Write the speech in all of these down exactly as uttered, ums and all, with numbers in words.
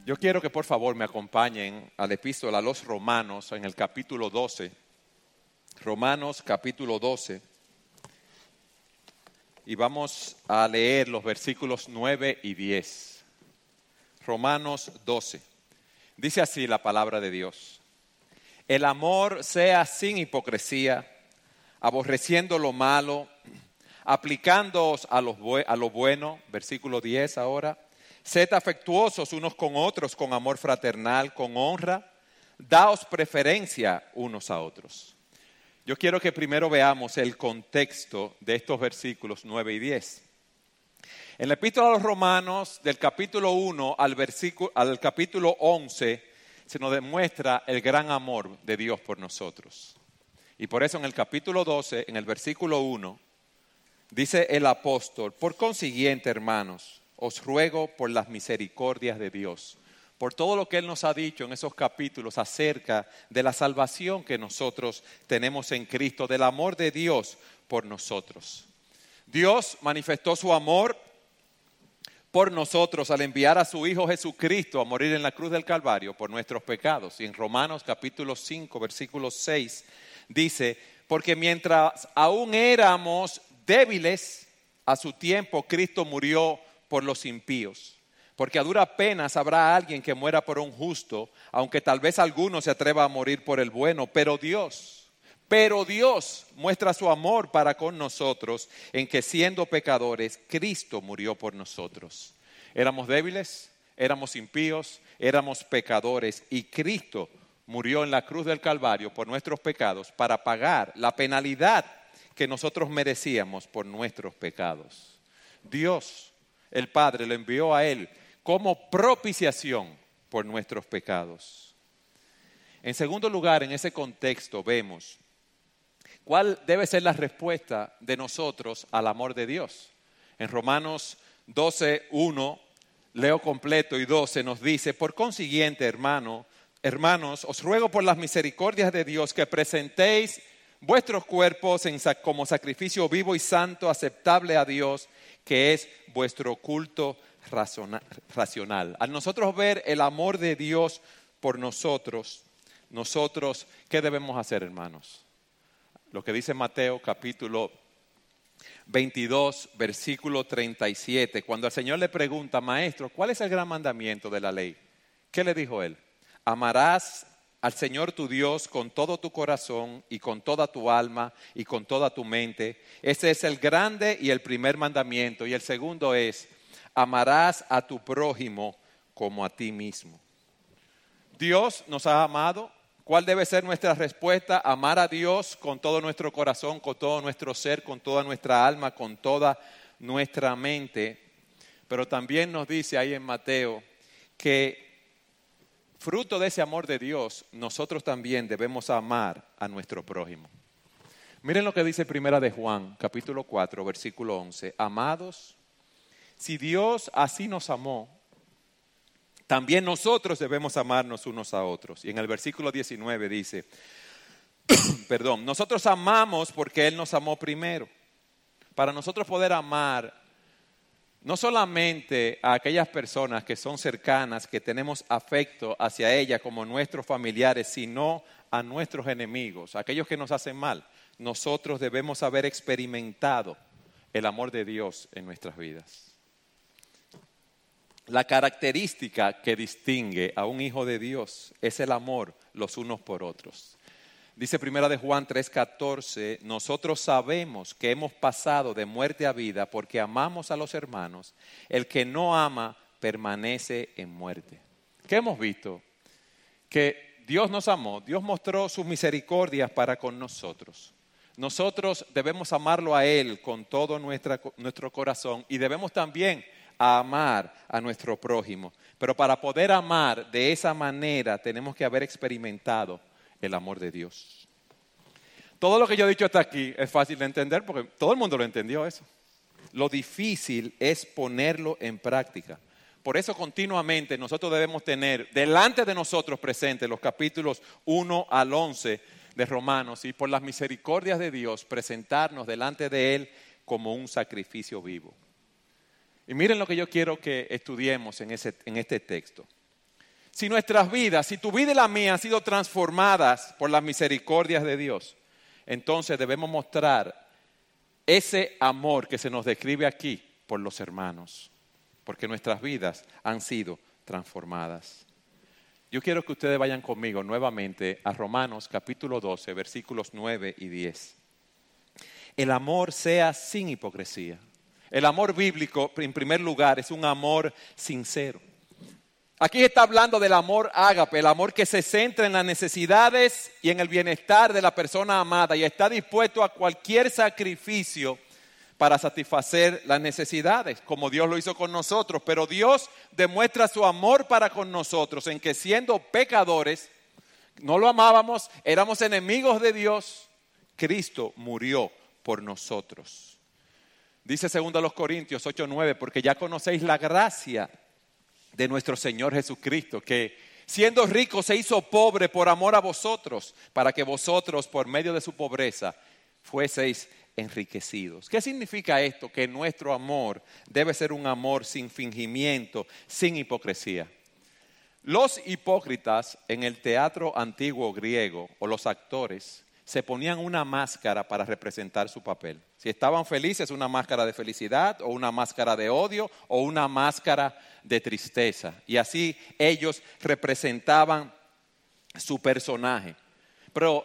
Yo quiero que por favor me acompañen a la epístola a los Romanos en el capítulo doce. Romanos capítulo doce. Y vamos a leer los versículos nueve y diez. Romanos doce. Dice así la palabra de Dios. El amor sea sin hipocresía, aborreciendo lo malo, aplicándoos a, los bu- a lo bueno. Versículo diez ahora. Sed afectuosos unos con otros con amor fraternal, con honra. Daos preferencia unos a otros. Yo quiero que primero veamos el contexto de estos versículos nueve y diez. En la epístola a los Romanos, del capítulo uno al, versículo, al capítulo once, se nos demuestra el gran amor de Dios por nosotros. Y por eso en el capítulo doce, en el versículo uno, dice el apóstol: por consiguiente, hermanos, os ruego por las misericordias de Dios, por todo lo que Él nos ha dicho en esos capítulos acerca de la salvación que nosotros tenemos en Cristo, del amor de Dios por nosotros. Dios manifestó su amor por nosotros al enviar a su Hijo Jesucristo a morir en la cruz del Calvario por nuestros pecados. Y en Romanos capítulo cinco, versículo seis, dice: porque mientras aún éramos débiles, a su tiempo Cristo murió por los impíos. Porque a duras penas habrá alguien que muera por un justo, aunque tal vez alguno se atreva a morir por el bueno. Pero Dios, pero Dios muestra su amor para con nosotros en que siendo pecadores, Cristo murió por nosotros. Éramos débiles, éramos impíos, éramos pecadores y Cristo murió en la cruz del Calvario por nuestros pecados para pagar la penalidad que nosotros merecíamos por nuestros pecados. Dios, el Padre, lo envió a Él como propiciación por nuestros pecados. En segundo lugar, en ese contexto vemos cuál debe ser la respuesta de nosotros al amor de Dios. En Romanos doce, uno, leo completo, y doce nos dice: por consiguiente, hermano, hermanos, os ruego por las misericordias de Dios que presentéis vuestros cuerpos en, como sacrificio vivo y santo, aceptable a Dios, que es vuestro culto racional. Al nosotros ver el amor de Dios por nosotros, nosotros, ¿qué debemos hacer, hermanos? Lo que dice Mateo capítulo veintidós, versículo treinta y siete, cuando el Señor le pregunta: maestro, ¿cuál es el gran mandamiento de la ley? ¿Qué le dijo él? Amarás al Señor tu Dios con todo tu corazón y con toda tu alma y con toda tu mente. Ese es el grande y el primer mandamiento. Y el segundo es: amarás a tu prójimo como a ti mismo. Dios nos ha amado. ¿Cuál debe ser nuestra respuesta? Amar a Dios con todo nuestro corazón, con todo nuestro ser, con toda nuestra alma, con toda nuestra mente. Pero también nos dice ahí en Mateo que fruto de ese amor de Dios, nosotros también debemos amar a nuestro prójimo. Miren lo que dice Primera de Juan, capítulo cuatro, versículo once. Amados, si Dios así nos amó, también nosotros debemos amarnos unos a otros. Y en el versículo diecinueve dice, perdón, nosotros amamos porque Él nos amó primero. Para nosotros poder amar no solamente a aquellas personas que son cercanas, que tenemos afecto hacia ellas como nuestros familiares, sino a nuestros enemigos, aquellos que nos hacen mal. Nosotros debemos haber experimentado el amor de Dios en nuestras vidas. La característica que distingue a un hijo de Dios es el amor los unos por otros. Dice Primera de Juan tres catorce, nosotros sabemos que hemos pasado de muerte a vida porque amamos a los hermanos. El que no ama permanece en muerte. ¿Qué hemos visto? Que Dios nos amó, Dios mostró sus misericordias para con nosotros. Nosotros debemos amarlo a Él con todo nuestra, nuestro corazón y debemos también a amar a nuestro prójimo. Pero para poder amar de esa manera tenemos que haber experimentado el amor de Dios. Todo lo que yo he dicho hasta aquí es fácil de entender porque todo el mundo lo entendió eso. Lo difícil es ponerlo en práctica. Por eso continuamente nosotros debemos tener delante de nosotros presentes los capítulos uno al once de Romanos y por las misericordias de Dios presentarnos delante de Él como un sacrificio vivo. Y miren lo que yo quiero que estudiemos en, ese, en este texto. si nuestras vidas, si tu vida y la mía han sido transformadas por las misericordias de Dios, entonces debemos mostrar ese amor que se nos describe aquí por los hermanos, porque nuestras vidas han sido transformadas. Yo quiero que ustedes vayan conmigo nuevamente a Romanos capítulo doce, versículos nueve y diez. El amor sea sin hipocresía. El amor bíblico, en primer lugar, es un amor sincero. Aquí está hablando del amor ágape, el amor que se centra en las necesidades y en el bienestar de la persona amada y está dispuesto a cualquier sacrificio para satisfacer las necesidades, como Dios lo hizo con nosotros. Pero Dios demuestra su amor para con nosotros en que siendo pecadores, no lo amábamos, éramos enemigos de Dios, Cristo murió por nosotros. Dice segundo a los Corintios ocho nueve, porque ya conocéis la gracia de nuestro Señor Jesucristo, que siendo rico se hizo pobre por amor a vosotros, para que vosotros por medio de su pobreza fueseis enriquecidos. ¿Qué significa esto? Que nuestro amor debe ser un amor sin fingimiento, sin hipocresía. Los hipócritas en el teatro antiguo griego, o los actores, se ponían una máscara para representar su papel. Si estaban felices, una máscara de felicidad, o una máscara de odio, o una máscara de tristeza. Y así ellos representaban su personaje. Pero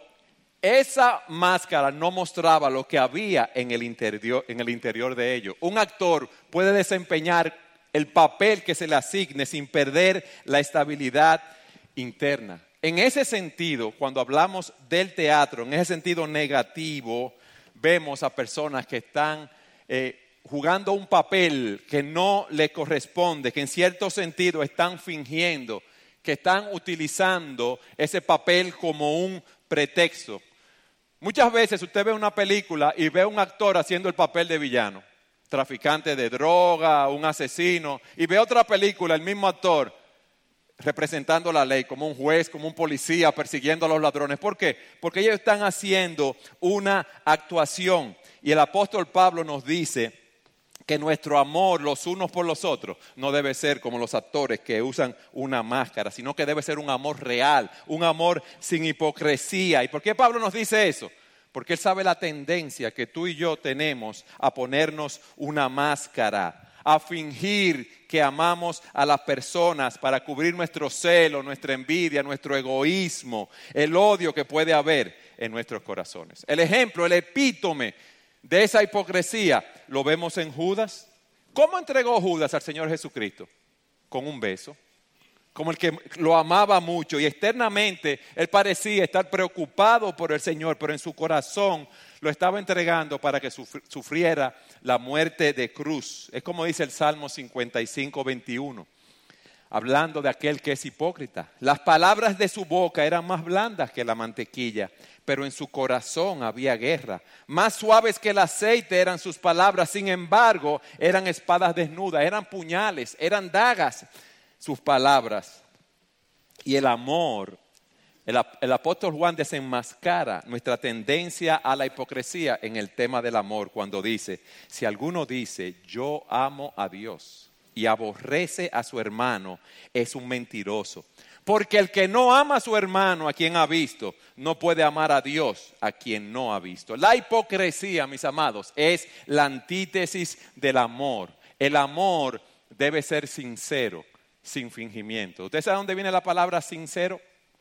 esa máscara no mostraba lo que había en el interior, en el interior de ellos. Un actor puede desempeñar el papel que se le asigne sin perder la estabilidad interna. En ese sentido, cuando hablamos del teatro, en ese sentido negativo, vemos a personas que están eh, jugando un papel que no le corresponde, que en cierto sentido están fingiendo, que están utilizando ese papel como un pretexto. Muchas veces usted ve una película y ve a un actor haciendo el papel de villano, traficante de droga, un asesino, y ve otra película, el mismo actor, representando la ley, como un juez, como un policía, persiguiendo a los ladrones. ¿Por qué? Porque ellos están haciendo una actuación. Y el apóstol Pablo nos dice que nuestro amor los unos por los otros no debe ser como los actores que usan una máscara, sino que debe ser un amor real, un amor sin hipocresía. ¿Y por qué Pablo nos dice eso? Porque él sabe la tendencia que tú y yo tenemos a ponernos una máscara, a fingir que amamos a las personas para cubrir nuestro celo, nuestra envidia, nuestro egoísmo, el odio que puede haber en nuestros corazones. El ejemplo, el epítome de esa hipocresía lo vemos en Judas. ¿Cómo entregó Judas al Señor Jesucristo? Con un beso. Como el que lo amaba mucho y externamente él parecía estar preocupado por el Señor, pero en su corazón lo estaba entregando para que sufriera la muerte de cruz. Es como dice el Salmo cincuenta y cinco, veintiuno, hablando de aquel que es hipócrita. Las palabras de su boca eran más blandas que la mantequilla, pero en su corazón había guerra. Más suaves que el aceite eran sus palabras, sin embargo, eran espadas desnudas, eran puñales, eran dagas sus palabras. Y el amor, el, el apóstol Juan desenmascara nuestra tendencia a la hipocresía en el tema del amor cuando dice, si alguno dice yo amo a Dios y aborrece a su hermano, es un mentiroso. Porque el que no ama a su hermano, a quien ha visto, no puede amar a Dios, a quien no ha visto. La hipocresía, mis amados, es la antítesis del amor. El amor debe ser sincero, sin fingimiento. ¿Usted sabe dónde viene la palabra sincero?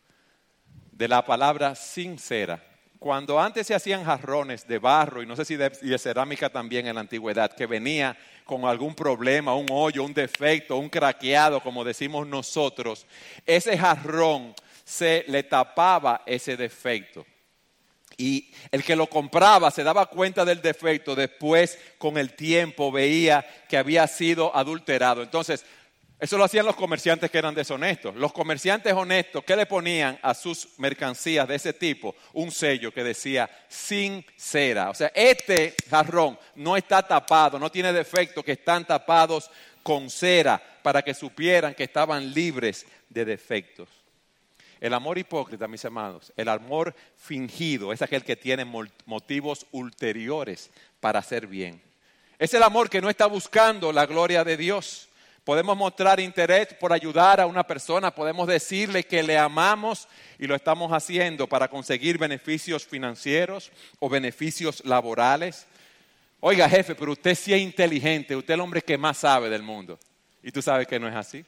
De la palabra sincera. Cuando antes se hacían jarrones de barro, y no sé si de, de cerámica también en la antigüedad, que venía con algún problema, un hoyo, un defecto, un craqueado, como decimos nosotros, ese jarrón se le tapaba ese defecto. Y el que lo compraba se daba cuenta del defecto, después con el tiempo veía que había sido adulterado. Entonces, eso lo hacían los comerciantes que eran deshonestos. Los comerciantes honestos, ¿qué le ponían a sus mercancías de ese tipo? Un sello que decía sin cera. O sea, este jarrón no está tapado, no tiene defecto, que están tapados con cera para que supieran que estaban libres de defectos. El amor hipócrita, mis amados, el amor fingido es aquel que tiene motivos ulteriores para hacer bien. Es el amor que no está buscando la gloria de Dios, Podemos mostrar interés por ayudar a una persona, podemos decirle que le amamos y lo estamos haciendo para conseguir beneficios financieros o beneficios laborales. Oiga, jefe, pero usted sí es inteligente, usted es el hombre que más sabe del mundo. Y tú sabes que no es así.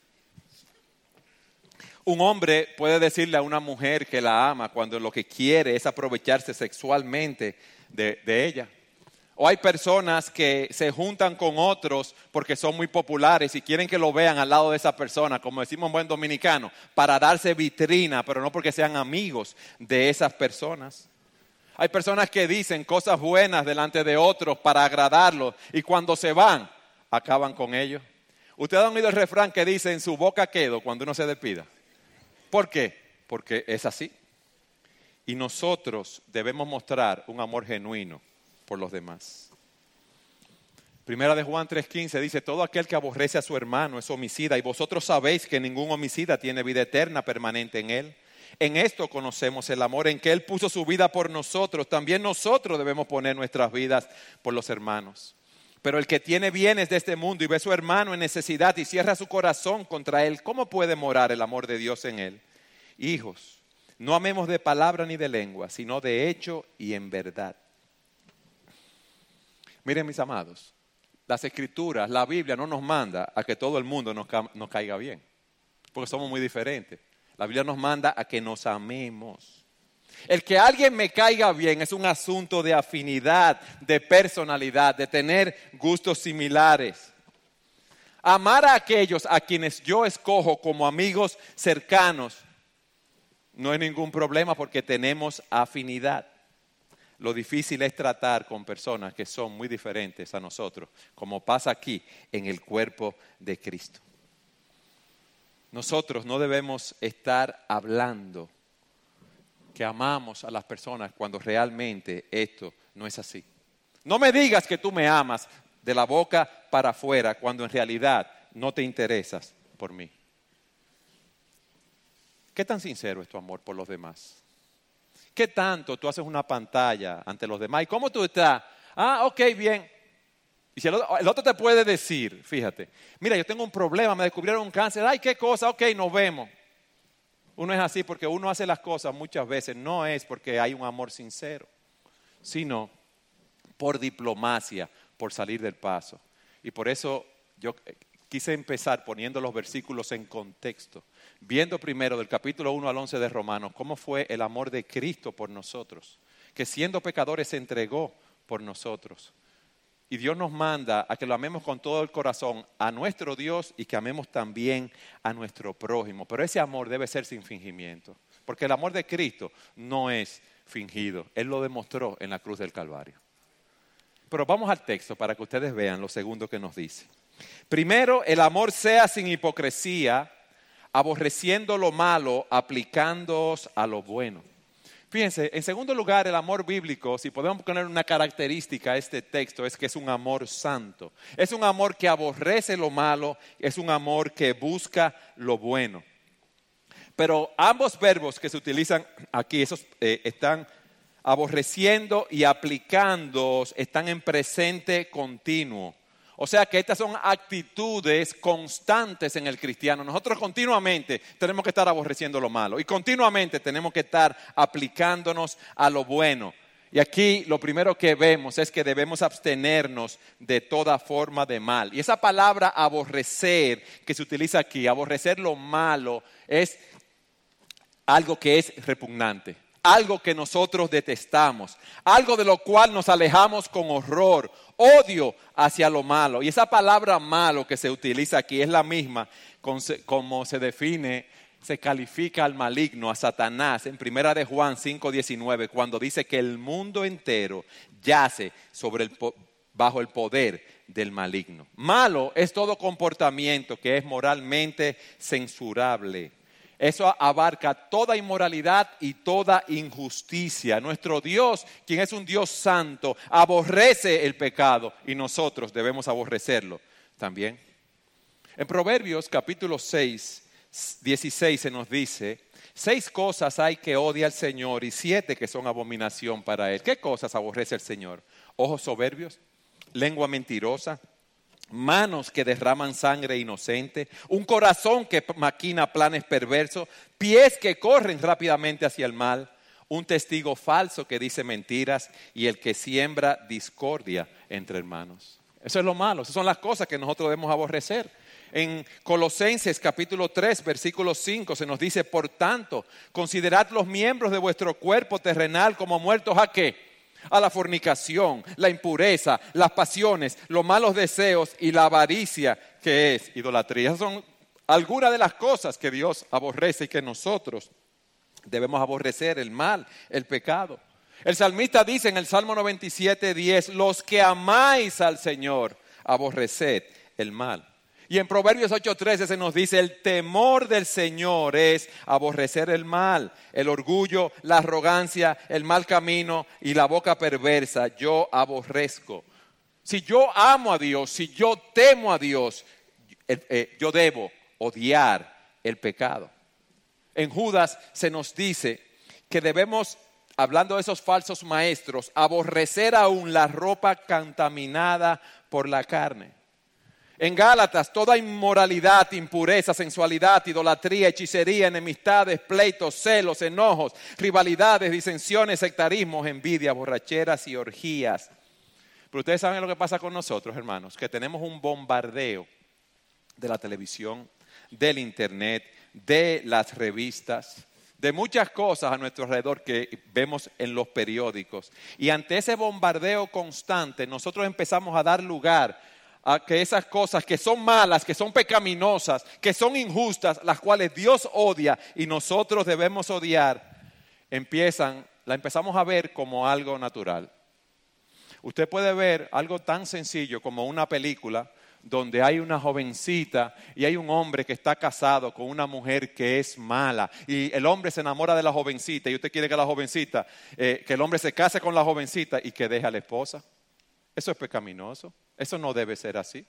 Un hombre puede decirle a una mujer que la ama cuando lo que quiere es aprovecharse sexualmente de, de ella. O hay personas que se juntan con otros porque son muy populares y quieren que lo vean al lado de esa persona, como decimos en buen dominicano, para darse vitrina, pero no porque sean amigos de esas personas. Hay personas que dicen cosas buenas delante de otros para agradarlos y cuando se van, acaban con ellos. ¿Ustedes han oído el refrán que dice en su boca quedo cuando uno se despida? ¿Por qué? Porque es así. Y nosotros debemos mostrar un amor genuino por los demás. Primera de Juan tres quince dice, todo aquel que aborrece a su hermano es homicida y vosotros sabéis que ningún homicida tiene vida eterna permanente en él. En esto conocemos el amor, en que él puso su vida por nosotros. También nosotros debemos poner nuestras vidas por los hermanos. Pero el que tiene bienes de este mundo y ve a su hermano en necesidad y cierra su corazón contra él, ¿cómo puede morar el amor de Dios en él? Hijos, no amemos de palabra ni de lengua, sino de hecho y en verdad. Miren, mis amados, las escrituras, la Biblia no nos manda a que todo el mundo nos, ca- nos caiga bien, porque somos muy diferentes. La Biblia nos manda a que nos amemos. El que alguien me caiga bien es un asunto de afinidad, de personalidad, de tener gustos similares. Amar a aquellos a quienes yo escojo como amigos cercanos no es ningún problema porque tenemos afinidad. Lo difícil es tratar con personas que son muy diferentes a nosotros, como pasa aquí en el cuerpo de Cristo. Nosotros no debemos estar hablando que amamos a las personas cuando realmente esto no es así. No me digas que tú me amas de la boca para afuera cuando en realidad no te interesas por mí. ¿Qué tan sincero es tu amor por los demás? ¿Qué tanto tú haces una pantalla ante los demás? ¿Y cómo tú estás? Ah, ok, bien. Y si el otro, el otro te puede decir, fíjate, mira, yo tengo un problema, me descubrieron un cáncer, ay, qué cosa, ok, nos vemos. Uno es así porque uno hace las cosas muchas veces, no es porque hay un amor sincero, sino por diplomacia, por salir del paso. Y por eso yo quise empezar poniendo los versículos en contexto, viendo primero del capítulo uno al once de Romanos, cómo fue el amor de Cristo por nosotros, que siendo pecadores se entregó por nosotros. Y Dios nos manda a que lo amemos con todo el corazón a nuestro Dios y que amemos también a nuestro prójimo. Pero ese amor debe ser sin fingimiento, porque el amor de Cristo no es fingido. Él lo demostró en la cruz del Calvario. Pero vamos al texto para que ustedes vean lo segundo que nos dice. Primero, el amor sea sin hipocresía, aborreciendo lo malo, aplicándoos a lo bueno. Fíjense, en segundo lugar, el amor bíblico, si podemos poner una característica a este texto, es que es un amor santo. Es un amor que aborrece lo malo, es un amor que busca lo bueno. Pero ambos verbos que se utilizan aquí, esos eh, están aborreciendo y aplicando, están en presente continuo. O sea que estas son actitudes constantes en el cristiano. Nosotros continuamente tenemos que estar aborreciendo lo malo y continuamente tenemos que estar aplicándonos a lo bueno. Y aquí lo primero que vemos es que debemos abstenernos de toda forma de mal. Y esa palabra aborrecer que se utiliza aquí, aborrecer lo malo, es algo que es repugnante. Algo que nosotros detestamos, algo de lo cual nos alejamos con horror, odio hacia lo malo. Y esa palabra malo que se utiliza aquí es la misma como se define, se califica al maligno, a Satanás, en Primera de Juan cinco diecinueve, cuando dice que el mundo entero yace sobre el, bajo el poder del maligno. Malo es todo comportamiento que es moralmente censurable. Eso abarca toda inmoralidad y toda injusticia. Nuestro Dios, quien es un Dios santo, aborrece el pecado y nosotros debemos aborrecerlo también. En Proverbios capítulo seis, dieciséis se nos dice, seis cosas hay que odia al Señor y siete que son abominación para Él. ¿Qué cosas aborrece el Señor? Ojos soberbios, lengua mentirosa, manos que derraman sangre inocente, un corazón que maquina planes perversos, pies que corren rápidamente hacia el mal, un testigo falso que dice mentiras y el que siembra discordia entre hermanos. Eso es lo malo, esas son las cosas que nosotros debemos aborrecer. En Colosenses capítulo tres, versículo cinco se nos dice, por tanto, considerad los miembros de vuestro cuerpo terrenal como muertos ¿a qué? A la fornicación, la impureza, las pasiones, los malos deseos y la avaricia, que es idolatría. Esas son algunas de las cosas que Dios aborrece y que nosotros debemos aborrecer, el mal, el pecado. El salmista dice en el Salmo noventa y siete, diez, los que amáis al Señor, aborreced el mal. Y en Proverbios ocho trece se nos dice, el temor del Señor es aborrecer el mal, el orgullo, la arrogancia, el mal camino y la boca perversa, yo aborrezco. Si yo amo a Dios, si yo temo a Dios, eh, eh, yo debo odiar el pecado. En Judas se nos dice que debemos, hablando de esos falsos maestros, aborrecer aún la ropa contaminada por la carne. En Gálatas, toda inmoralidad, impureza, sensualidad, idolatría, hechicería, enemistades, pleitos, celos, enojos, rivalidades, disensiones, sectarismos, envidia, borracheras y orgías. Pero ustedes saben lo que pasa con nosotros, hermanos, que tenemos un bombardeo de la televisión, del internet, de las revistas, de muchas cosas a nuestro alrededor que vemos en los periódicos. Y ante ese bombardeo constante, nosotros empezamos a dar lugar a que esas cosas que son malas, que son pecaminosas, que son injustas, las cuales Dios odia y nosotros debemos odiar, empiezan, la empezamos a ver como algo natural. Usted puede ver algo tan sencillo como una película donde hay una jovencita y hay un hombre que está casado con una mujer que es mala y el hombre se enamora de la jovencita y usted quiere que la jovencita, eh, que el hombre se case con la jovencita y que deje a la esposa. Eso es pecaminoso, eso no debe ser así.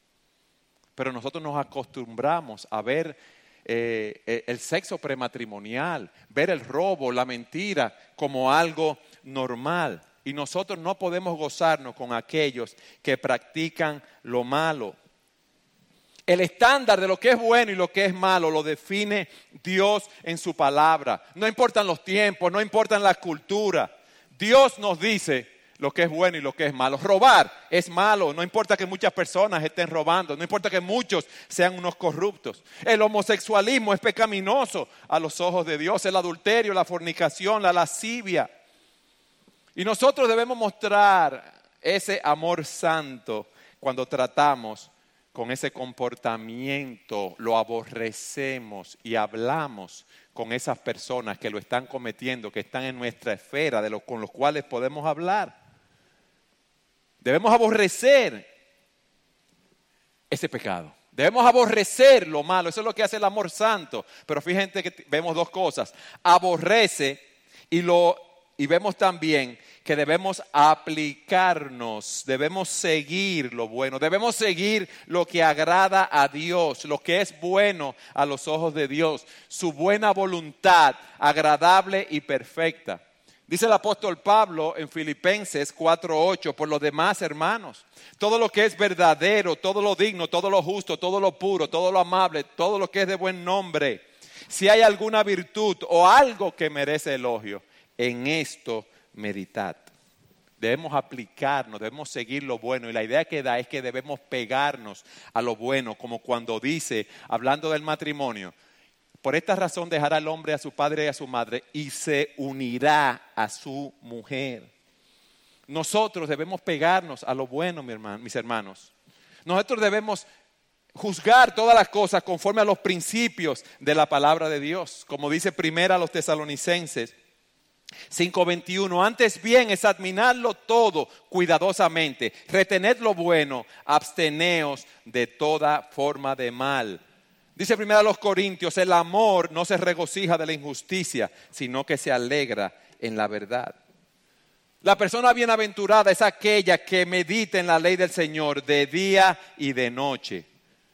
Pero nosotros nos acostumbramos a ver eh, el sexo prematrimonial, ver el robo, la mentira como algo normal. Y nosotros no podemos gozarnos con aquellos que practican lo malo. El estándar de lo que es bueno y lo que es malo lo define Dios en su palabra. No importan los tiempos, no importan la cultura. Dios nos dice lo que es bueno y lo que es malo. Robar es malo, no importa que muchas personas estén robando, no importa que muchos sean unos corruptos. El homosexualismo es pecaminoso a los ojos de Dios, el adulterio, la fornicación, la lascivia. Y nosotros debemos mostrar ese amor santo cuando tratamos con ese comportamiento, lo aborrecemos y hablamos con esas personas que lo están cometiendo, que están en nuestra esfera, de los con los cuales podemos hablar. Debemos aborrecer ese pecado. Debemos aborrecer lo malo. Eso es lo que hace el amor santo. Pero fíjense que vemos dos cosas. Aborrece y, lo, y vemos también que debemos aplicarnos. Debemos seguir lo bueno. Debemos seguir lo que agrada a Dios. Lo que es bueno a los ojos de Dios. Su buena voluntad, agradable y perfecta. Dice el apóstol Pablo en Filipenses cuatro ocho, por lo demás, hermanos, todo lo que es verdadero, todo lo digno, todo lo justo, todo lo puro, todo lo amable, todo lo que es de buen nombre, si hay alguna virtud o algo que merece elogio, en esto meditad. Debemos aplicarnos, debemos seguir lo bueno y la idea que da es que debemos pegarnos a lo bueno, como cuando dice, hablando del matrimonio, por esta razón dejará el hombre a su padre y a su madre y se unirá a su mujer. Nosotros debemos pegarnos a lo bueno, mi hermano, mis hermanos. Nosotros debemos juzgar todas las cosas conforme a los principios de la palabra de Dios. Como dice primera a los Tesalonicenses cinco veintiuno, antes bien examinadlo todo cuidadosamente, retened lo bueno, absteneos de toda forma de mal. Dice primero a los Corintios, el amor no se regocija de la injusticia, sino que se alegra en la verdad. La persona bienaventurada es aquella que medita en la ley del Señor de día y de noche.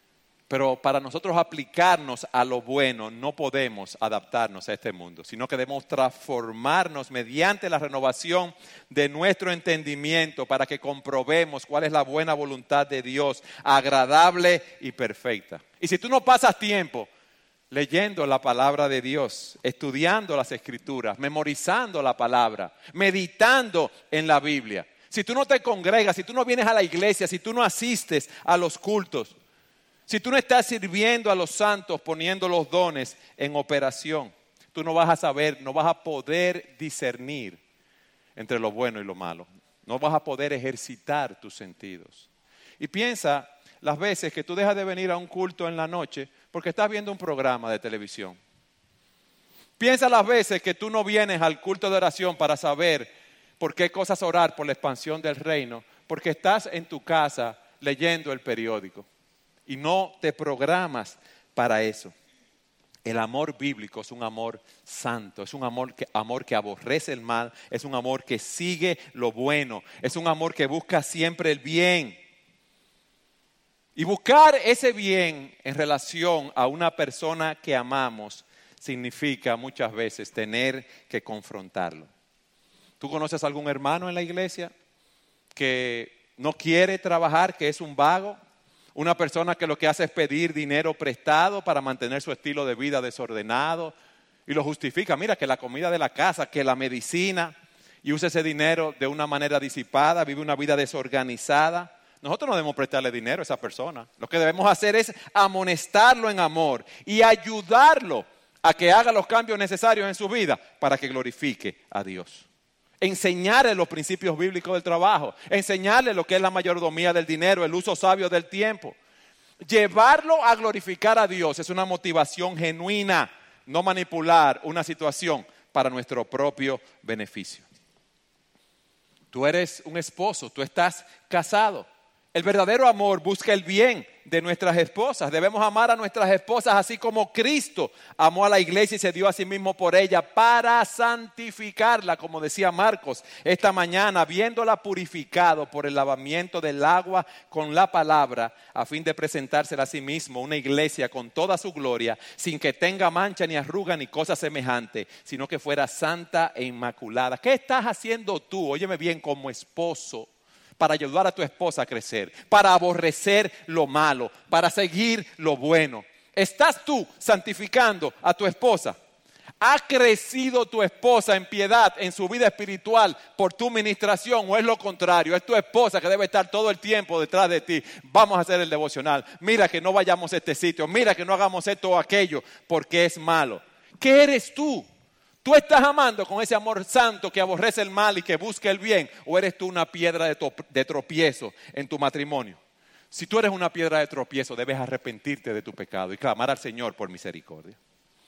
Pero para nosotros aplicarnos a lo bueno, no podemos adaptarnos a este mundo, sino que debemos transformarnos mediante la renovación de nuestro entendimiento para que comprobemos cuál es la buena voluntad de Dios, agradable y perfecta. Y si tú no pasas tiempo leyendo la palabra de Dios, estudiando las Escrituras, memorizando la palabra, meditando en la Biblia, si tú no te congregas, si tú no vienes a la iglesia, si tú no asistes a los cultos, si tú no estás sirviendo a los santos, poniendo los dones en operación, tú no vas a saber, no vas a poder discernir entre lo bueno y lo malo. No vas a poder ejercitar tus sentidos. Y piensa las veces que tú dejas de venir a un culto en la noche porque estás viendo un programa de televisión. Piensa las veces que tú no vienes al culto de oración para saber por qué cosas orar por la expansión del reino, porque estás en tu casa leyendo el periódico. Y no te programas para eso. El amor bíblico es un amor santo, es un amor que, amor que aborrece el mal, es un amor que sigue lo bueno, es un amor que busca siempre el bien. Y buscar ese bien en relación a una persona que amamos significa muchas veces tener que confrontarlo. ¿Tú conoces a algún hermano en la iglesia que no quiere trabajar, que es un vago? Una persona que lo que hace es pedir dinero prestado para mantener su estilo de vida desordenado y lo justifica. Mira, que la comida de la casa, que la medicina, y usa ese dinero de una manera disipada, vive una vida desorganizada. Nosotros no debemos prestarle dinero a esa persona. Lo que debemos hacer es amonestarlo en amor y ayudarlo a que haga los cambios necesarios en su vida para que glorifique a Dios. Enseñarle los principios bíblicos del trabajo, enseñarle lo que es la mayordomía del dinero, el uso sabio del tiempo. Llevarlo a glorificar a Dios es una motivación genuina, no manipular una situación para nuestro propio beneficio. Tú eres un esposo, tú estás casado. El verdadero amor busca el bien de nuestras esposas. Debemos amar a nuestras esposas así como Cristo amó a la iglesia y se dio a sí mismo por ella para santificarla, como decía Marcos esta mañana, habiéndola purificado por el lavamiento del agua con la palabra, a fin de presentársela a sí mismo una iglesia con toda su gloria, sin que tenga mancha ni arruga ni cosa semejante, sino que fuera santa e inmaculada. ¿Qué estás haciendo tú? Óyeme bien, como esposo, para ayudar a tu esposa a crecer, para aborrecer lo malo, para seguir lo bueno? ¿Estás tú santificando a tu esposa? ¿Ha crecido tu esposa en piedad en su vida espiritual por tu ministración, o es lo contrario? Es tu esposa que debe estar todo el tiempo detrás de ti. Vamos a hacer el devocional. Mira que no vayamos a este sitio. Mira que no hagamos esto o aquello porque es malo. ¿Qué eres tú? ¿Tú estás amando con ese amor santo que aborrece el mal y que busca el bien? ¿O eres tú una piedra de, to- de tropiezo en tu matrimonio? Si tú eres una piedra de tropiezo, debes arrepentirte de tu pecado y clamar al Señor por misericordia.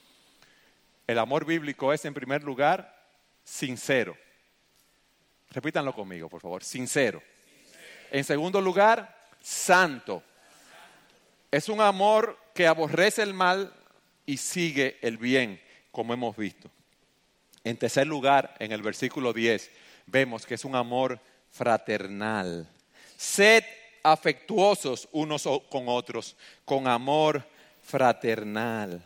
El amor bíblico es, en primer lugar, sincero. Repítanlo conmigo, por favor. Sincero. En segundo lugar, santo. Es un amor que aborrece el mal y sigue el bien, como hemos visto. En tercer lugar, en el versículo diez, vemos que es un amor fraternal. Sed afectuosos unos con otros, con amor fraternal.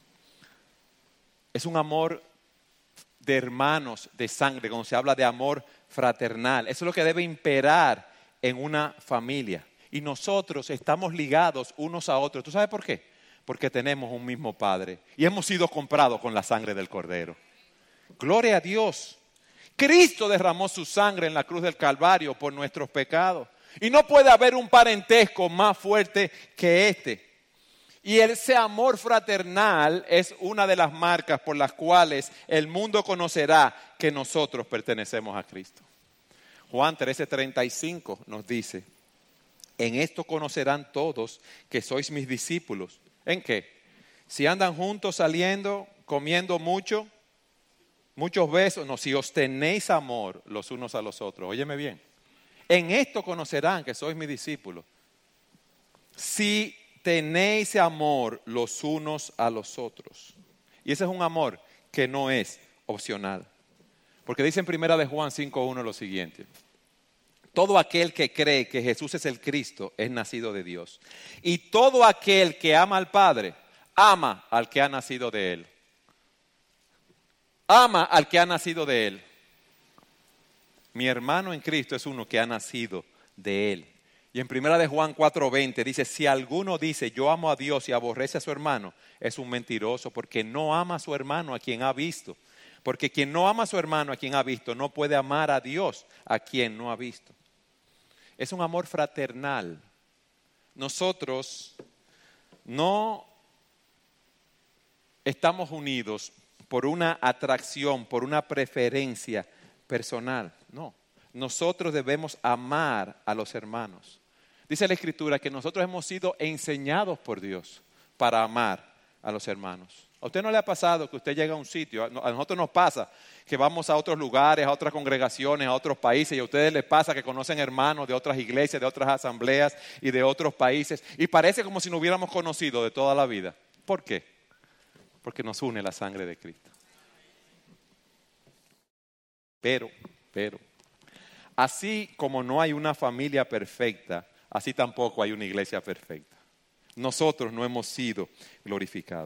Es un amor de hermanos, de sangre, cuando se habla de amor fraternal. Eso es lo que debe imperar en una familia. Y nosotros estamos ligados unos a otros. ¿Tú sabes por qué? Porque tenemos un mismo Padre y hemos sido comprados con la sangre del Cordero. Gloria a Dios. Cristo derramó su sangre en la cruz del Calvario por nuestros pecados. Y no puede haber un parentesco más fuerte que este. Y ese amor fraternal es una de las marcas por las cuales el mundo conocerá que nosotros pertenecemos a Cristo. Juan trece treinta y cinco nos dice: en esto conocerán todos que sois mis discípulos. ¿En qué? Si andan juntos saliendo, comiendo mucho, muchos besos, no, si os tenéis amor los unos a los otros. Óyeme bien. En esto conocerán que sois mis discípulos. Si tenéis amor los unos a los otros. Y ese es un amor que no es opcional. Porque dice en primera de Juan cinco uno lo siguiente: Todo aquel que cree que Jesús es el Cristo es nacido de Dios. Y todo aquel que ama al Padre, ama al que ha nacido de Él. Ama al que ha nacido de Él. Mi hermano en Cristo es uno que ha nacido de Él. Y en primera de Juan cuatro veinte dice, si alguno dice yo amo a Dios y aborrece a su hermano, es un mentiroso porque no ama a su hermano a quien ha visto. Porque quien no ama a su hermano a quien ha visto, no puede amar a Dios a quien no ha visto. Es un amor fraternal. Nosotros no estamos unidos por una atracción, por una preferencia personal. No, nosotros debemos amar a los hermanos. Dice la Escritura que nosotros hemos sido enseñados por Dios para amar a los hermanos. ¿A usted no le ha pasado que usted llega a un sitio? A nosotros nos pasa que vamos a otros lugares, a otras congregaciones, a otros países, y a ustedes les pasa que conocen hermanos de otras iglesias, de otras asambleas y de otros países, y parece como si nos hubiéramos conocido de toda la vida. ¿Por qué? Porque nos une la sangre de Cristo. Pero, pero, así como no hay una familia perfecta, así tampoco hay una iglesia perfecta. Nosotros no hemos sido glorificados.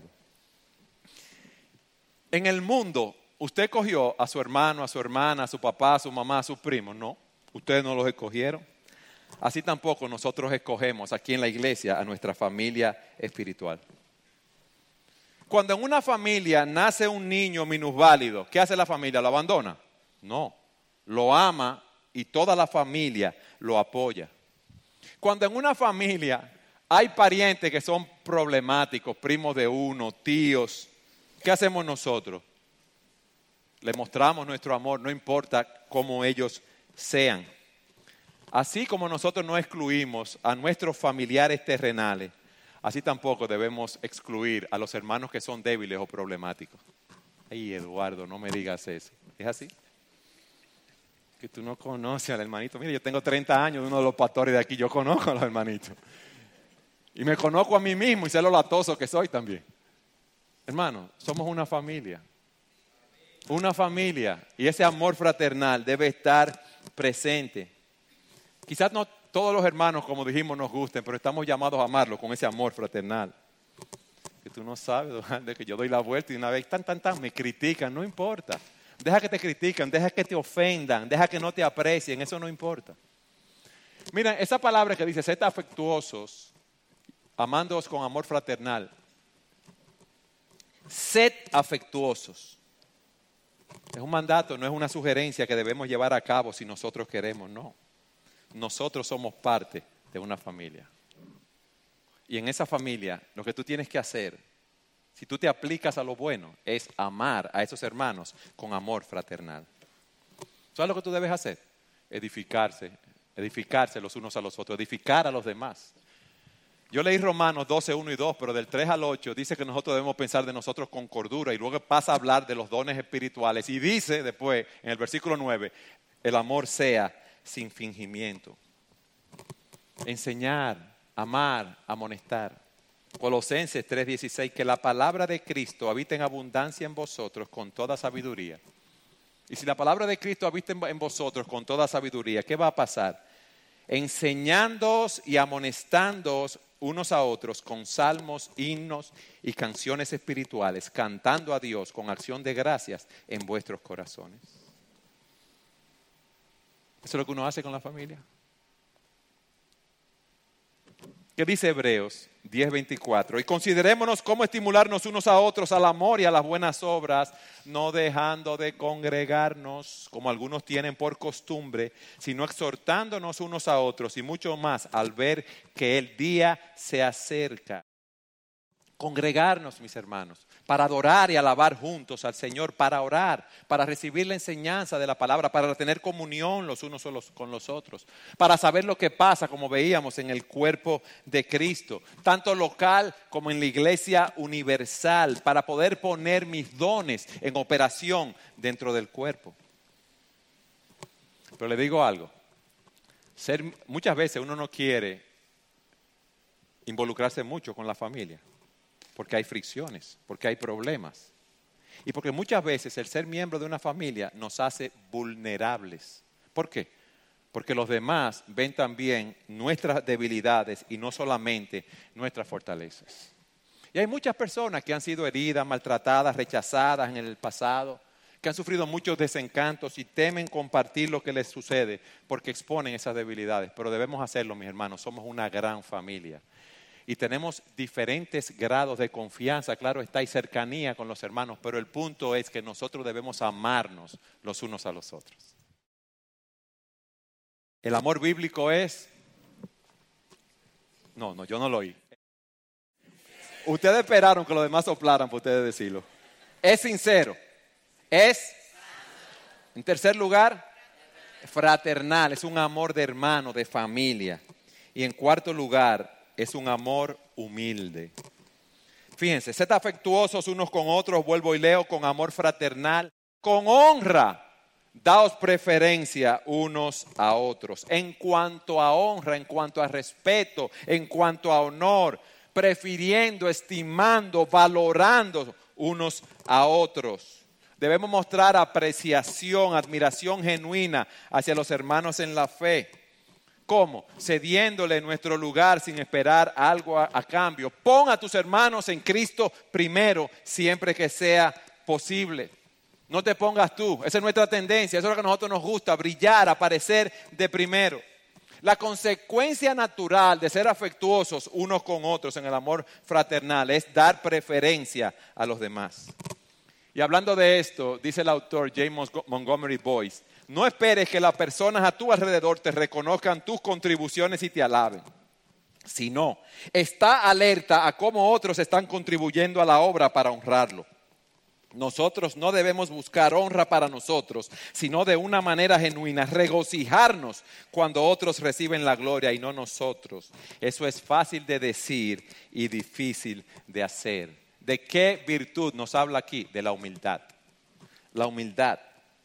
En el mundo, usted cogió a su hermano, a su hermana, a su papá, a su mamá, a sus primos. No, ustedes no los escogieron. Así tampoco nosotros escogemos aquí en la iglesia a nuestra familia espiritual. Cuando en una familia nace un niño minusválido, ¿qué hace la familia? ¿Lo abandona? No, lo ama y toda la familia lo apoya. Cuando en una familia hay parientes que son problemáticos, primos de uno, tíos, ¿qué hacemos nosotros? Le mostramos nuestro amor, no importa cómo ellos sean. Así como nosotros no excluimos a nuestros familiares terrenales, así tampoco debemos excluir a los hermanos que son débiles o problemáticos. Ay, Eduardo, no me digas eso. ¿Es así? Que tú no conoces al hermanito. Mira, yo tengo treinta años, uno de los pastores de aquí, yo conozco a los hermanitos. Y me conozco a mí mismo y sé lo latoso que soy también. Hermano, somos una familia. Una familia. Y ese amor fraternal debe estar presente. Quizás no todos los hermanos, como dijimos, nos gusten, pero estamos llamados a amarlos con ese amor fraternal. Que tú no sabes, de que yo doy la vuelta y una vez, tan, tan, tan, me critican, no importa. Deja que te critican, deja que te ofendan, deja que no te aprecien, eso no importa. Mira, esa palabra que dice, sed afectuosos, amándoos con amor fraternal. Sed afectuosos. Es un mandato, no es una sugerencia que debemos llevar a cabo si nosotros queremos, no. Nosotros somos parte de una familia. Y en esa familia, lo que tú tienes que hacer, si tú te aplicas a lo bueno, es amar a esos hermanos con amor fraternal. ¿Sabes lo que tú debes hacer? Edificarse, edificarse los unos a los otros, edificar a los demás. Yo leí Romanos doce, uno y dos, pero del tres al ocho dice que nosotros debemos pensar de nosotros con cordura y luego pasa a hablar de los dones espirituales y dice después, en el versículo nueve, el amor sea sin fingimiento. Enseñar, amar, amonestar. Colosenses tres dieciséis, que la palabra de Cristo habita en abundancia en vosotros con toda sabiduría. Y si la palabra de Cristo habita en vosotros con toda sabiduría, ¿qué va a pasar? Enseñándoos y amonestándoos unos a otros con salmos, himnos y canciones espirituales, cantando a Dios con acción de gracias en vuestros corazones. ¿Eso es lo que uno hace con la familia? ¿Qué dice Hebreos diez veinticuatro? Y considerémonos cómo estimularnos unos a otros al amor y a las buenas obras, no dejando de congregarnos, como algunos tienen por costumbre, sino exhortándonos unos a otros y mucho más al ver que el día se acerca. Congregarnos, mis hermanos, para adorar y alabar juntos al Señor, para orar, para recibir la enseñanza de la palabra, para tener comunión los unos con los otros, para saber lo que pasa, como veíamos en el cuerpo de Cristo, tanto local como en la iglesia universal, para poder poner mis dones en operación dentro del cuerpo. Pero le digo algo, ser, muchas veces uno no quiere involucrarse mucho con la familia. Porque hay fricciones, porque hay problemas. Y porque muchas veces el ser miembro de una familia nos hace vulnerables. ¿Por qué? porque los demás ven también nuestras debilidades y no solamente nuestras fortalezas. Y hay muchas personas que han sido heridas, maltratadas, rechazadas en el pasado, que han sufrido muchos desencantos y temen compartir lo que les sucede porque exponen esas debilidades. Pero debemos hacerlo, mis hermanos, somos una gran familia. Y tenemos diferentes grados de confianza, claro está, y cercanía con los hermanos, pero el punto es que nosotros debemos amarnos los unos a los otros. El amor bíblico es... No, no, yo no lo oí. Ustedes esperaron que los demás soplaran para ustedes decirlo. Es sincero. Es, en tercer lugar, fraternal. Es un amor de hermano, de familia. Y en cuarto lugar, es un amor humilde. Fíjense, sed afectuosos unos con otros, vuelvo y leo, con amor fraternal, con honra. Daos preferencia unos a otros. En cuanto a honra, en cuanto a respeto, en cuanto a honor, prefiriendo, estimando, valorando unos a otros. Debemos mostrar apreciación, admiración genuina hacia los hermanos en la fe. ¿Cómo? Cediéndole nuestro lugar sin esperar algo a, a cambio. Pon a tus hermanos en Cristo primero, siempre que sea posible. No te pongas tú, esa es nuestra tendencia, eso es lo que a nosotros nos gusta, brillar, aparecer de primero. La consecuencia natural de ser afectuosos unos con otros en el amor fraternal es dar preferencia a los demás. Y hablando de esto, dice el autor James Montgomery Boyce, no esperes que las personas a tu alrededor te reconozcan tus contribuciones y te alaben. Sino, está alerta a cómo otros están contribuyendo a la obra para honrarlo. Nosotros no debemos buscar honra para nosotros, sino de una manera genuina, regocijarnos cuando otros reciben la gloria y no nosotros. Eso es fácil de decir y difícil de hacer. ¿De qué virtud nos habla aquí? De la humildad. La humildad.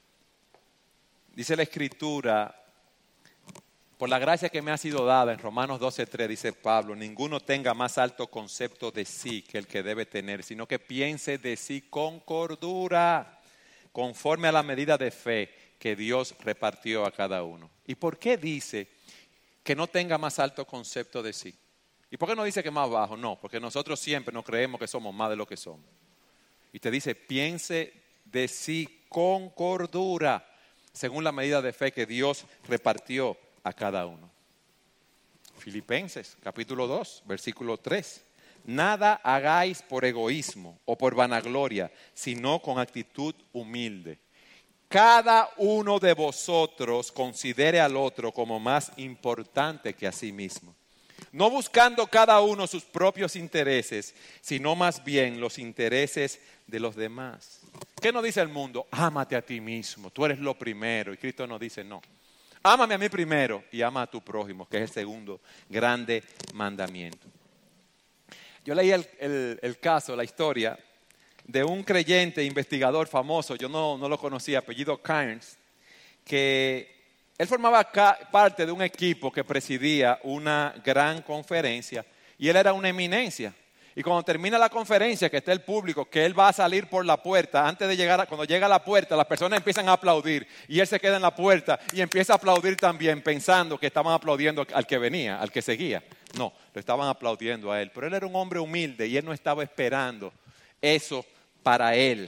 Dice la Escritura, por la gracia que me ha sido dada, en Romanos doce tres dice Pablo, ninguno tenga más alto concepto de sí que el que debe tener, sino que piense de sí con cordura, conforme a la medida de fe que Dios repartió a cada uno. ¿Y por qué dice que no tenga más alto concepto de sí? ¿Y por qué no dice que más bajo? No, porque nosotros siempre nos creemos que somos más de lo que somos. Y te dice, piense de sí con cordura, según la medida de fe que Dios repartió a cada uno. Filipenses capítulo dos, versículo tres. Nada hagáis por egoísmo o por vanagloria, sino con actitud humilde. Cada uno de vosotros considere al otro como más importante que a sí mismo. No buscando cada uno sus propios intereses, sino más bien los intereses de los demás. ¿Qué nos dice el mundo? Ámate a ti mismo, tú eres lo primero. Y Cristo nos dice no. Ámame a mí primero y ama a tu prójimo, que es el segundo grande mandamiento. Yo leí el, el, el caso, la historia de un creyente investigador famoso, yo no, no lo conocía, apellido Cairns, que él formaba ca- parte de un equipo que presidía una gran conferencia y él era una eminencia. Y cuando termina la conferencia, que está el público, que él va a salir por la puerta, antes de llegar, a, cuando llega a la puerta, las personas empiezan a aplaudir y él se queda en la puerta y empieza a aplaudir también, pensando que estaban aplaudiendo al que venía, al que seguía. No, lo estaban aplaudiendo a él, pero él era un hombre humilde y él no estaba esperando eso para él.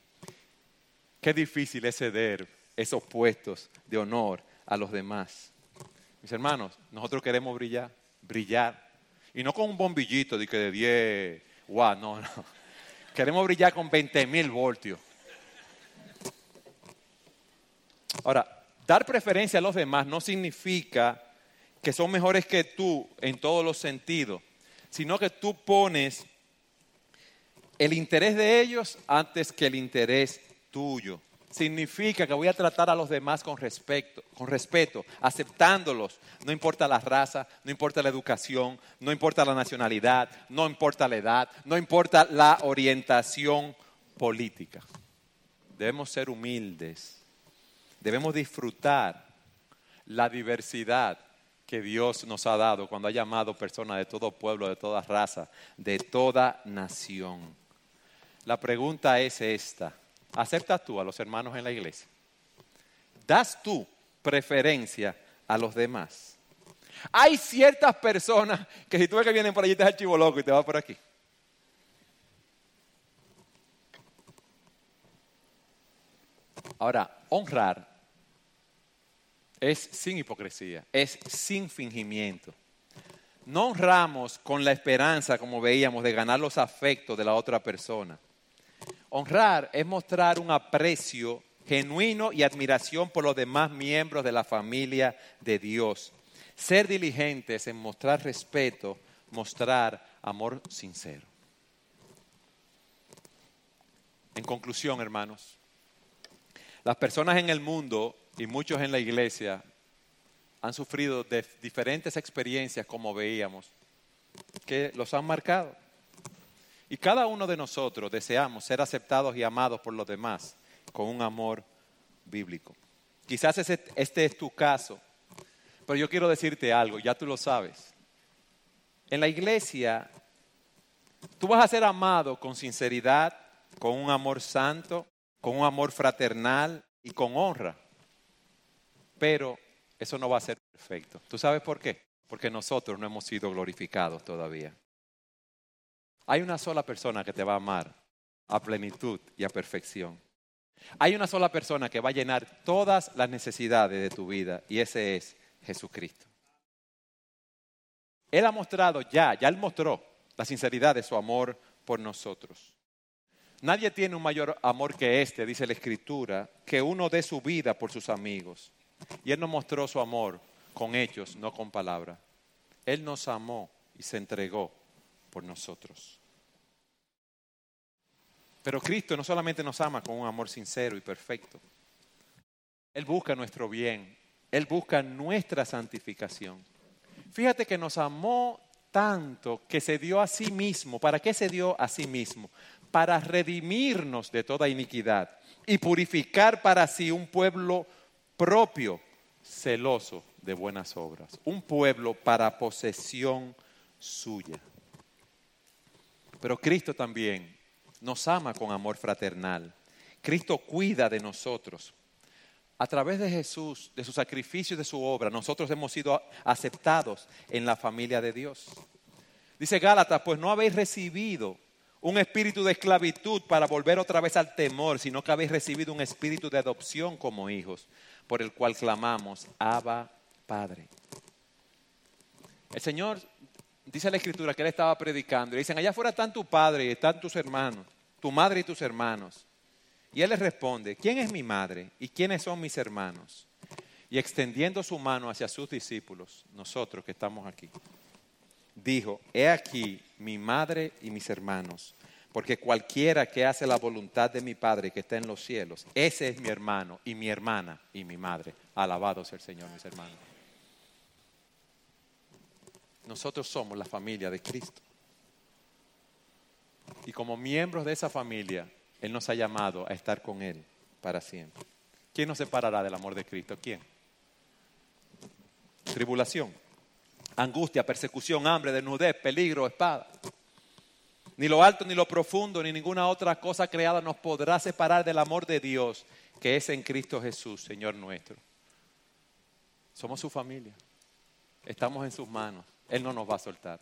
Qué difícil es ceder esos puestos de honor a los demás. Mis hermanos, nosotros queremos brillar, brillar. Y no con un bombillito de que de diez watts, no, no. Queremos brillar con veinte mil voltios. Ahora, dar preferencia a los demás no significa que son mejores que tú en todos los sentidos, sino que tú pones el interés de ellos antes que el interés tuyo. Significa que voy a tratar a los demás con respeto, con respeto, aceptándolos. No importa la raza, no importa la educación, no importa la nacionalidad, no importa la edad, no importa la orientación política. Debemos ser humildes. Debemos disfrutar la diversidad que Dios nos ha dado cuando ha llamado personas de todo pueblo, de toda raza, de toda nación. La pregunta es esta. ¿Aceptas tú a los hermanos en la iglesia? ¿Das tú preferencia a los demás. Hay ciertas personas que si tú ves que vienen por allí te das el chivo loco y te vas por aquí. Ahora, honrar es sin hipocresía, es sin fingimiento. No honramos con la esperanza, como veíamos, de ganar los afectos de la otra persona. Honrar es mostrar un aprecio genuino y admiración por los demás miembros de la familia de Dios. Ser diligentes en mostrar respeto, mostrar amor sincero. En conclusión, hermanos, las personas en el mundo y muchos en la iglesia han sufrido de diferentes experiencias, como veíamos, que los han marcado. Y cada uno de nosotros deseamos ser aceptados y amados por los demás con un amor bíblico. Quizás ese, este es tu caso, pero yo quiero decirte algo, ya tú lo sabes. En la iglesia, tú vas a ser amado con sinceridad, con un amor santo, con un amor fraternal y con honra. Pero eso no va a ser perfecto. ¿Tú sabes por qué? Porque nosotros no hemos sido glorificados todavía. Hay una sola persona que te va a amar a plenitud y a perfección. Hay una sola persona que va a llenar todas las necesidades de tu vida y ese es Jesucristo. Él ha mostrado ya, ya Él mostró la sinceridad de su amor por nosotros. Nadie tiene un mayor amor que este, dice la Escritura, que uno dé su vida por sus amigos. Y Él nos mostró su amor con hechos, no con palabras. Él nos amó y se entregó por nosotros. Pero Cristo no solamente nos ama con un amor sincero y perfecto. Él busca nuestro bien. Él busca nuestra santificación. Fíjate que nos amó tanto que se dio a sí mismo. ¿Para qué se dio a sí mismo? Para redimirnos de toda iniquidad y purificar para sí un pueblo propio, celoso de buenas obras. Un pueblo para posesión suya. Pero Cristo también nos ama con amor fraternal. Cristo cuida de nosotros. A través de Jesús, de su sacrificio y de su obra, nosotros hemos sido aceptados en la familia de Dios. Dice Gálatas, pues no habéis recibido un espíritu de esclavitud para volver otra vez al temor, sino que habéis recibido un espíritu de adopción como hijos, por el cual clamamos, Abba, Padre. El Señor, dice la Escritura, que Él estaba predicando, y dicen, allá afuera están tu padre y están tus hermanos, tu madre y tus hermanos. Y Él les responde, ¿quién es mi madre y quiénes son mis hermanos? Y extendiendo su mano hacia sus discípulos, nosotros que estamos aquí, dijo, he aquí mi madre y mis hermanos, porque cualquiera que hace la voluntad de mi Padre que está en los cielos, ese es mi hermano y mi hermana y mi madre. Alabado sea el Señor, mis hermanos. Nosotros somos la familia de Cristo. Y como miembros de esa familia, Él nos ha llamado a estar con Él para siempre. ¿Quién nos separará del amor de Cristo? ¿Quién? Tribulación, angustia, persecución, hambre, desnudez, peligro, espada. Ni lo alto, ni lo profundo, ni ninguna otra cosa creada nos podrá separar del amor de Dios que es en Cristo Jesús, Señor nuestro. Somos su familia. Estamos en sus manos. Él no nos va a soltar.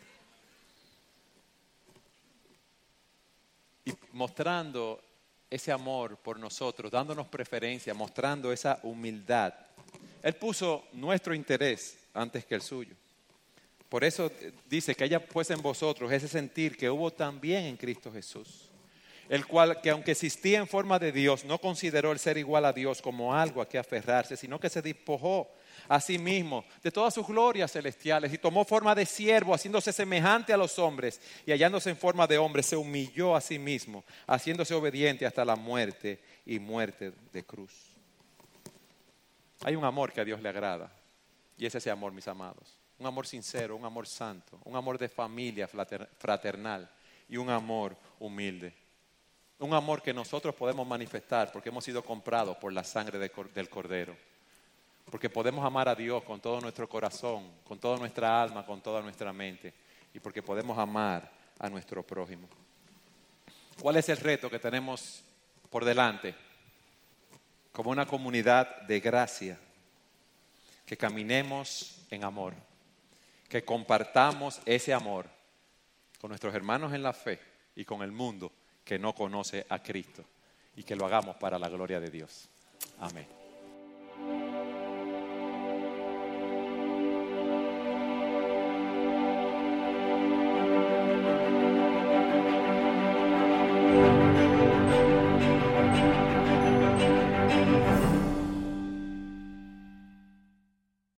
Y mostrando ese amor por nosotros, dándonos preferencia, mostrando esa humildad. Él puso nuestro interés antes que el suyo. Por eso dice que haya pues en vosotros ese sentir que hubo también en Cristo Jesús, el cual que aunque existía en forma de Dios, no consideró el ser igual a Dios como algo a que aferrarse, sino que se despojó a sí mismo de todas sus glorias celestiales y tomó forma de siervo, haciéndose semejante a los hombres y hallándose en forma de hombre, se humilló a sí mismo, haciéndose obediente hasta la muerte y muerte de cruz. Hay un amor que a Dios le agrada y es ese amor, mis amados. Un amor sincero, un amor santo, un amor de familia fraternal y un amor humilde. Un amor que nosotros podemos manifestar porque hemos sido comprados por la sangre de, del Cordero. Porque podemos amar a Dios con todo nuestro corazón, con toda nuestra alma, con toda nuestra mente. Y porque podemos amar a nuestro prójimo. ¿Cuál es el reto que tenemos por delante? Como una comunidad de gracia. que caminemos en amor, que compartamos ese amor con nuestros hermanos en la fe y con el mundo que no conoce a Cristo, y que lo hagamos para la gloria de Dios. Amén.